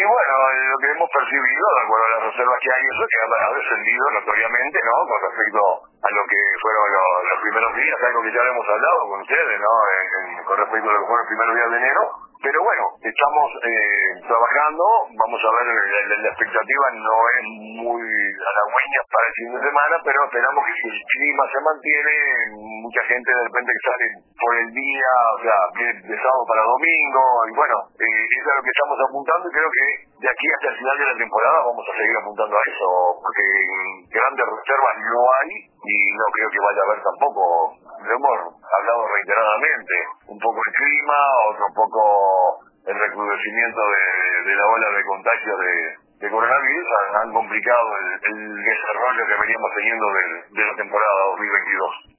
Y bueno, lo que hemos percibido, de acuerdo a las reservas que hay, eso que ha descendido notoriamente, ¿no? Con respecto a lo que fueron los primeros días, algo que ya hemos hablado con ustedes, ¿no? Con respecto a lo que fueron los primeros días de enero. Pero bueno, estamos trabajando, vamos a ver, la expectativa no es muy halagüeña para el fin de semana, pero esperamos que si el clima se mantiene, mucha gente de repente que sale por el día, o sea, de sábado para domingo, y bueno, eso es lo que estamos apuntando y creo que de aquí hasta el final de la temporada vamos a seguir apuntando a eso, porque grandes reservas no hay y no creo que vaya a haber tampoco. Lo hemos hablado reiteradamente, un poco el clima, otro poco el recrudecimiento de la ola de contagios de coronavirus han complicado el desarrollo que veníamos teniendo de la temporada 2022.